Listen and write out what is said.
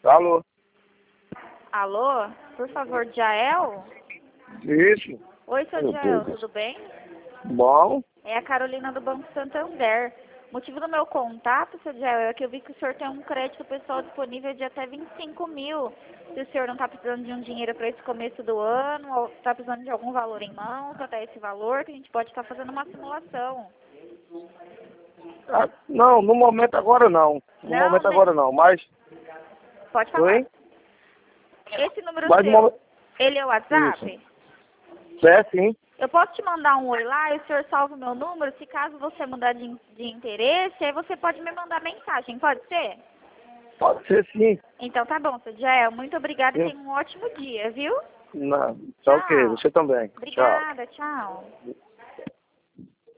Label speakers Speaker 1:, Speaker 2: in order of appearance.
Speaker 1: Alô?
Speaker 2: Alô? Por favor, Jael?
Speaker 1: Isso.
Speaker 2: Oi, seu Jael, tudo bem?
Speaker 1: Bom.
Speaker 2: É a Carolina do Banco Santander. O motivo do meu contato, seu Jael, é que eu vi que o senhor tem um crédito pessoal disponível de até 25 mil. Se o senhor não está precisando de um dinheiro para esse começo do ano, ou está precisando de algum valor em mãos, até esse valor, que a gente pode estar fazendo uma simulação.
Speaker 1: Ah, não, no momento agora não. No
Speaker 2: Não,
Speaker 1: momento agora não, mas...
Speaker 2: Pode falar.
Speaker 1: Oi?
Speaker 2: Esse número
Speaker 1: Mas no
Speaker 2: seu,
Speaker 1: momento...
Speaker 2: ele é o WhatsApp?
Speaker 1: É, sim.
Speaker 2: Eu posso te mandar um oi lá e o senhor salva o meu número? Se caso você mudar de interesse, aí você pode me mandar mensagem, pode ser?
Speaker 1: Pode ser sim.
Speaker 2: Então tá bom, seu Jael. Muito obrigada e
Speaker 1: Sim.
Speaker 2: tenha um ótimo dia, viu?
Speaker 1: Não, tá ok.
Speaker 2: Tchau.
Speaker 1: Você também. Tchau.
Speaker 2: Obrigada, tchau.